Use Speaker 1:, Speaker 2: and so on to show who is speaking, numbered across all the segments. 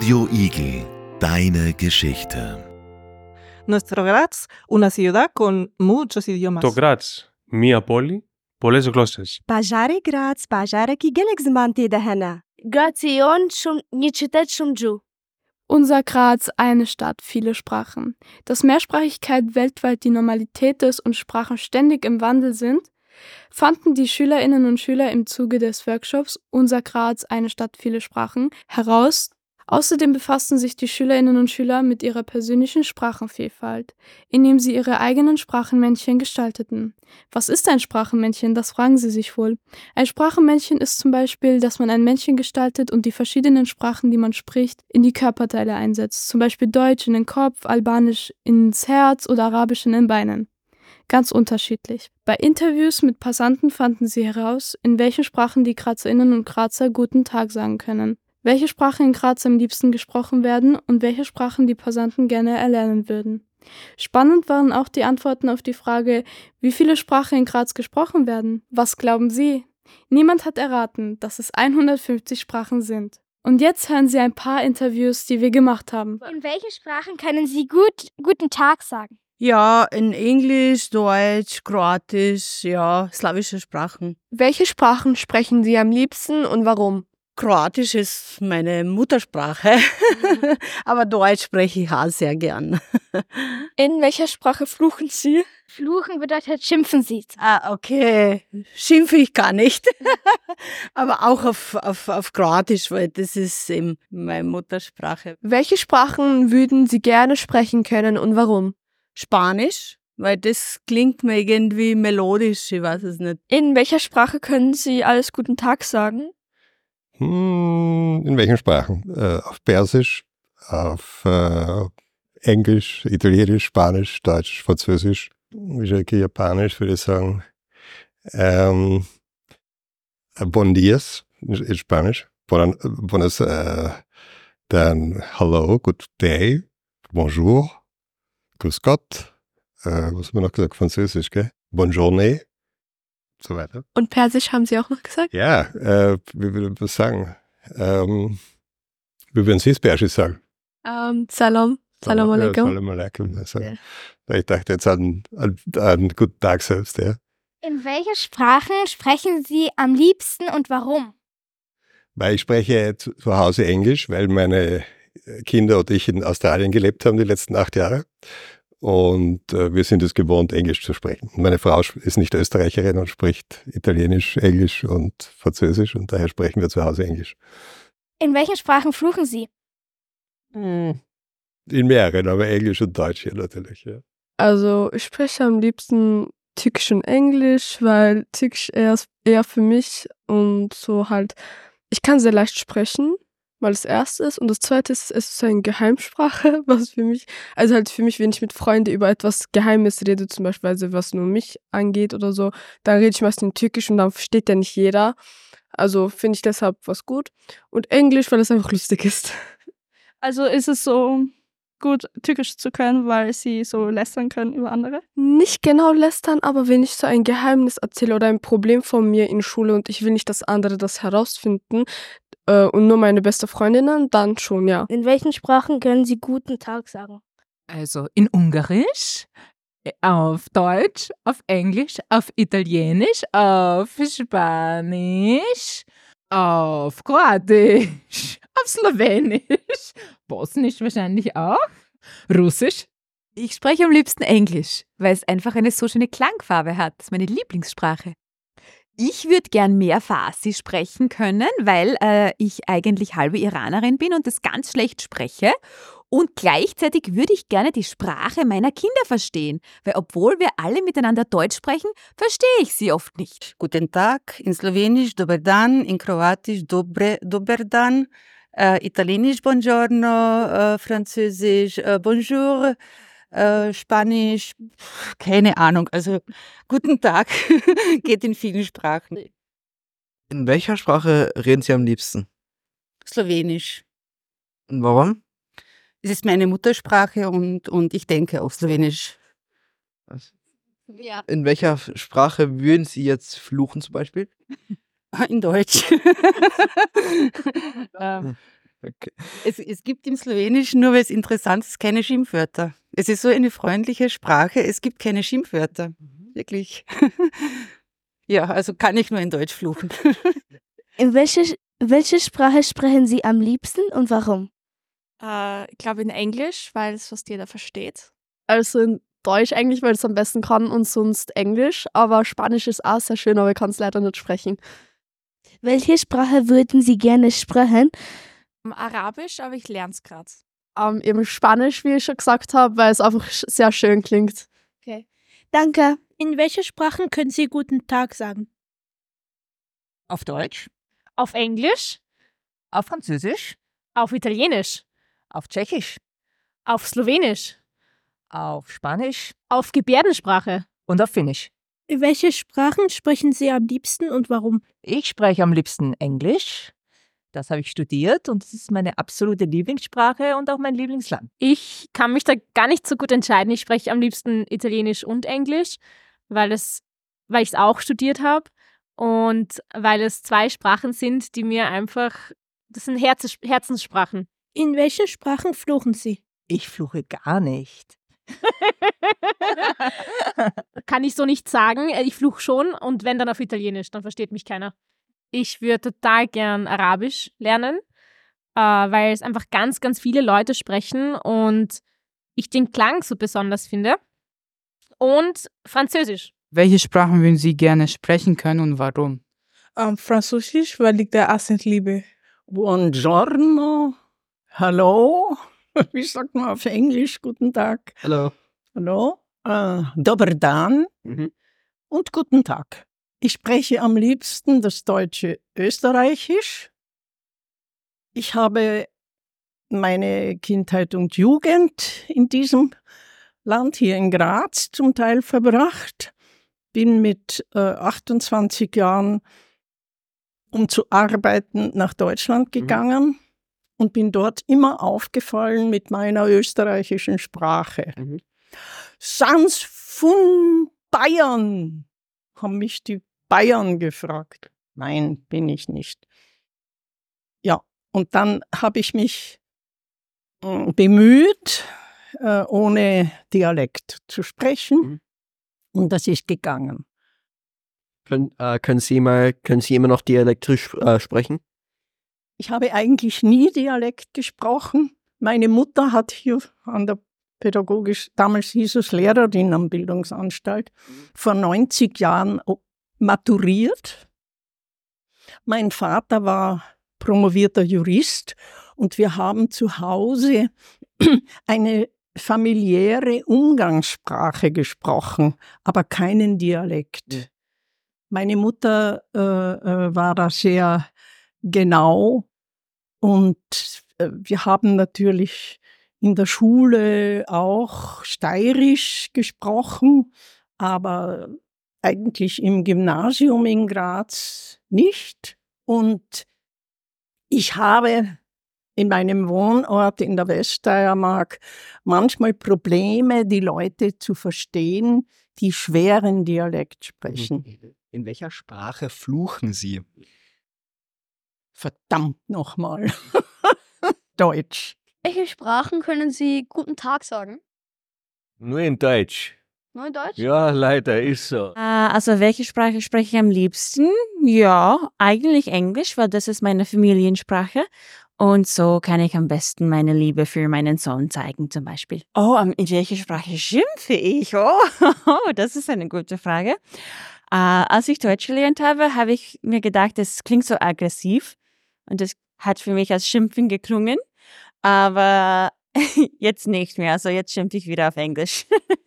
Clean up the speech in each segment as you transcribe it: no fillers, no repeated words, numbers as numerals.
Speaker 1: Radio Igel, deine Geschichte.
Speaker 2: Nuestro Graz, una ciudad con muchos idiomas.
Speaker 3: Το Γκράτς, μία πόλη, πολλές γλώσσες.
Speaker 4: Bajare Graz, Bajare ki Gelexmante dahana.
Speaker 5: Grazion shum nichitet shumju.
Speaker 6: Unser Graz, eine Stadt, viele Sprachen. Dass Mehrsprachigkeit weltweit die Normalität ist und Sprachen ständig im Wandel sind, fanden die Schülerinnen und Schüler im Zuge des Workshops Unser Graz, eine Stadt, viele Sprachen heraus. Außerdem befassten sich die Schülerinnen und Schüler mit ihrer persönlichen Sprachenvielfalt, indem sie ihre eigenen Sprachenmännchen gestalteten. Was ist ein Sprachenmännchen? Das fragen Sie sich wohl. Ein Sprachenmännchen ist zum Beispiel, dass man ein Männchen gestaltet und die verschiedenen Sprachen, die man spricht, in die Körperteile einsetzt. Zum Beispiel Deutsch in den Kopf, Albanisch ins Herz oder Arabisch in den Beinen. Ganz unterschiedlich. Bei Interviews mit Passanten fanden sie heraus, in welchen Sprachen die Grazerinnen und Grazer Guten Tag sagen können, welche Sprachen in Graz am liebsten gesprochen werden und welche Sprachen die Passanten gerne erlernen würden. Spannend waren auch die Antworten auf die Frage, wie viele Sprachen in Graz gesprochen werden. Was glauben Sie? Niemand hat erraten, dass es 150 Sprachen sind. Und jetzt hören Sie ein paar Interviews, die wir gemacht haben.
Speaker 5: In welchen Sprachen können Sie guten Tag sagen?
Speaker 7: Ja, in Englisch, Deutsch, Kroatisch, ja, slawische Sprachen.
Speaker 8: Welche Sprachen sprechen Sie am liebsten und warum?
Speaker 7: Kroatisch ist meine Muttersprache, aber Deutsch spreche ich auch sehr gern.
Speaker 8: In welcher Sprache fluchen Sie?
Speaker 5: Fluchen bedeutet schimpfen Sie.
Speaker 7: Ah, okay. Schimpfe ich gar nicht. Aber auch auf Kroatisch, weil das ist eben meine Muttersprache.
Speaker 8: Welche Sprachen würden Sie gerne sprechen können und warum?
Speaker 7: Spanisch, weil das klingt mir irgendwie melodisch, ich weiß es nicht.
Speaker 8: In welcher Sprache können Sie alles guten Tag sagen?
Speaker 9: In welchen Sprachen? Auf Persisch, auf Englisch, Italienisch, Spanisch, Deutsch, Französisch, Japanisch würde ich sagen. Bon dias in Spanisch. Buenos, dann Hello, good day, bonjour, grüß Gott. Was haben wir noch gesagt? Französisch, gell? Bonne journée. So weiter.
Speaker 8: Und Persisch haben Sie auch noch gesagt?
Speaker 9: Ja, wie würde ich das sagen? Wie würden Sie es Persisch sagen?
Speaker 8: Salam. Salam alaikum.
Speaker 9: Salam alaikum. Also, ja. Ich dachte jetzt an guten Tag selbst, ja.
Speaker 5: In welchen Sprachen sprechen Sie am liebsten und warum?
Speaker 9: Weil ich spreche zu Hause Englisch, weil meine Kinder und ich in Australien gelebt haben die letzten 8 Jahre. Und wir sind es gewohnt, Englisch zu sprechen. Meine Frau ist nicht Österreicherin und spricht Italienisch, Englisch und Französisch und daher sprechen wir zu Hause Englisch.
Speaker 5: In welchen Sprachen fluchen Sie?
Speaker 9: In mehreren, aber Englisch und Deutsch hier natürlich. Ja.
Speaker 8: Also ich spreche am liebsten Türkisch und Englisch, weil Türkisch eher für mich und so halt, ich kann sehr leicht sprechen, weil das erste ist. Und das zweite ist, es ist eine Geheimsprache, was für mich, also halt für mich, wenn ich mit Freunden über etwas Geheimes rede, zum Beispiel, was nur mich angeht oder so, dann rede ich meist in Türkisch und dann versteht ja nicht jeder. Also finde ich deshalb was gut. Und Englisch, weil es einfach lustig ist.
Speaker 10: Also ist es so gut, Türkisch zu können, weil sie so lästern können über andere?
Speaker 8: Nicht genau lästern, aber wenn ich so ein Geheimnis erzähle oder ein Problem von mir in Schule und ich will nicht, dass andere das herausfinden, und nur meine beste Freundinnen, dann schon, ja.
Speaker 5: In welchen Sprachen können Sie guten Tag sagen?
Speaker 11: Also in Ungarisch, auf Deutsch, auf Englisch, auf Italienisch, auf Spanisch, auf Kroatisch, auf Slowenisch, Bosnisch wahrscheinlich auch, Russisch.
Speaker 12: Ich spreche am liebsten Englisch, weil es einfach eine so schöne Klangfarbe hat. Das ist meine Lieblingssprache. Ich würde gern mehr Farsi sprechen können, weil ich eigentlich halbe Iranerin bin und das ganz schlecht spreche. Und gleichzeitig würde ich gerne die Sprache meiner Kinder verstehen, weil obwohl wir alle miteinander Deutsch sprechen, verstehe ich sie oft nicht.
Speaker 13: Guten Tag, in Slowenisch dober dan, in Kroatisch dober dan, Italienisch buongiorno, Französisch bonjour, Spanisch, keine Ahnung, also guten Tag geht in vielen Sprachen.
Speaker 14: In welcher Sprache reden Sie am liebsten?
Speaker 13: Slowenisch.
Speaker 14: Und warum?
Speaker 13: Es ist meine Muttersprache und ich denke auf Slowenisch.
Speaker 14: Ja. In welcher Sprache würden Sie jetzt fluchen zum Beispiel?
Speaker 13: In Deutsch.
Speaker 14: Okay.
Speaker 13: Es gibt im Slowenischen, nur weil es interessant ist, keine Schimpfwörter. Es ist so eine freundliche Sprache, es gibt keine Schimpfwörter. Wirklich. Ja, also kann ich nur in Deutsch fluchen.
Speaker 15: In welche Sprache sprechen Sie am liebsten und warum?
Speaker 6: Ich glaube in Englisch, weil es fast jeder versteht.
Speaker 8: Also in Deutsch eigentlich, weil ich es am besten kann und sonst Englisch. Aber Spanisch ist auch sehr schön, aber ich kann es leider nicht sprechen.
Speaker 15: Welche Sprache würden Sie gerne sprechen?
Speaker 6: Arabisch, aber ich lerne es gerade.
Speaker 8: Eben Spanisch, wie ich schon gesagt habe, weil es einfach sehr schön klingt.
Speaker 15: Okay. Danke.
Speaker 16: In welche Sprachen können Sie guten Tag sagen?
Speaker 17: Auf Deutsch,
Speaker 16: Auf Englisch,
Speaker 17: auf Französisch,
Speaker 16: auf Italienisch,
Speaker 17: auf Tschechisch,
Speaker 16: auf Slowenisch,
Speaker 17: auf Spanisch
Speaker 16: auf Gebärdensprache.
Speaker 17: und auf Finnisch.
Speaker 16: Welche Sprachen sprechen Sie am liebsten und warum?
Speaker 17: Ich spreche am liebsten Englisch. Das habe ich studiert und das ist meine absolute Lieblingssprache und auch mein Lieblingsland.
Speaker 16: Ich kann mich da gar nicht so gut entscheiden. Ich spreche am liebsten Italienisch und Englisch, weil ich es auch studiert habe und weil es 2 Sprachen sind, die mir einfach, das sind Herzenssprachen. In welchen Sprachen fluchen Sie?
Speaker 17: Ich fluche gar nicht.
Speaker 16: Kann ich so nicht sagen. Ich fluche schon und wenn dann auf Italienisch, dann versteht mich keiner. Ich würde total gern Arabisch lernen, weil es einfach ganz, ganz viele Leute sprechen und ich den Klang so besonders finde. Und Französisch.
Speaker 18: Welche Sprachen würden Sie gerne sprechen können und warum?
Speaker 19: Französisch, weil ich den Akzent liebe.
Speaker 20: Buongiorno, hallo, wie sagt man auf Englisch, guten Tag.
Speaker 14: Hallo.
Speaker 20: Hallo, dober dan und guten Tag. Ich spreche am liebsten das deutsche Österreichisch. Ich habe meine Kindheit und Jugend in diesem Land, hier in Graz, zum Teil verbracht. Bin mit 28 Jahren, um zu arbeiten, nach Deutschland gegangen und bin dort immer aufgefallen mit meiner österreichischen Sprache. Sans von Bayern, haben mich die Bayern gefragt. Nein, bin ich nicht. Ja, und dann habe ich mich bemüht, ohne Dialekt zu sprechen. Und das ist gegangen.
Speaker 14: Können Sie immer noch dialektisch sprechen?
Speaker 20: Ich habe eigentlich nie Dialekt gesprochen. Meine Mutter hat hier an der damals hieß es Lehrerin am Bildungsanstalt, vor 90 Jahren maturiert. Mein Vater war promovierter Jurist und wir haben zu Hause eine familiäre Umgangssprache gesprochen, aber keinen Dialekt. Meine Mutter war da sehr genau und wir haben natürlich in der Schule auch steirisch gesprochen, aber eigentlich im Gymnasium in Graz nicht. Und ich habe in meinem Wohnort in der Weststeiermark manchmal Probleme, die Leute zu verstehen, die schweren Dialekt sprechen.
Speaker 14: In welcher Sprache fluchen Sie?
Speaker 20: Verdammt nochmal. Deutsch.
Speaker 21: Welche Sprachen können Sie guten Tag sagen?
Speaker 22: Nur in Deutsch.
Speaker 21: Nur in Deutsch?
Speaker 22: Ja, leider, ist so.
Speaker 23: Also welche Sprache spreche ich am liebsten? Ja, eigentlich Englisch, weil das ist meine Familiensprache. Und so kann ich am besten meine Liebe für meinen Sohn zeigen zum Beispiel. Oh, in welcher Sprache schimpfe ich? Oh, das ist eine gute Frage. Als ich Deutsch gelernt habe, habe ich mir gedacht, das klingt so aggressiv. Und das hat für mich als Schimpfen geklungen. Aber jetzt nicht mehr. Also jetzt schimpfe ich wieder auf Englisch.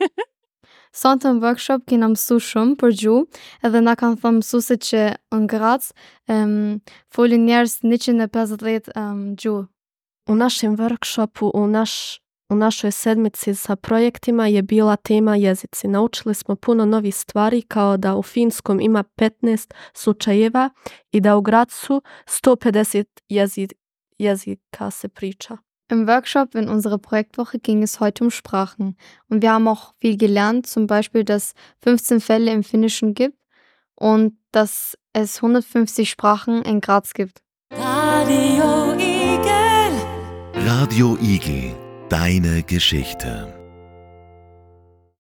Speaker 24: Sunt în workshop që në mësu shumë për gjuhë, edhe na kanë thënë mësuesit që në Graz folin njerëz 150 gjuhë.
Speaker 8: U našem workshopu, u našoj sedmici sa projektima je bila tema jezici. Naučili smo puno novih stvari, kao da u finskom ima 15 slučajeva i da u Grazu 150 jezika se priča.
Speaker 24: Im Workshop in unserer Projektwoche ging es heute um Sprachen. Und wir haben auch viel gelernt, zum Beispiel, dass 15 Fälle im Finnischen gibt und dass es 150 Sprachen in Graz gibt.
Speaker 25: Radio Igel.
Speaker 1: Radio Igel, deine Geschichte.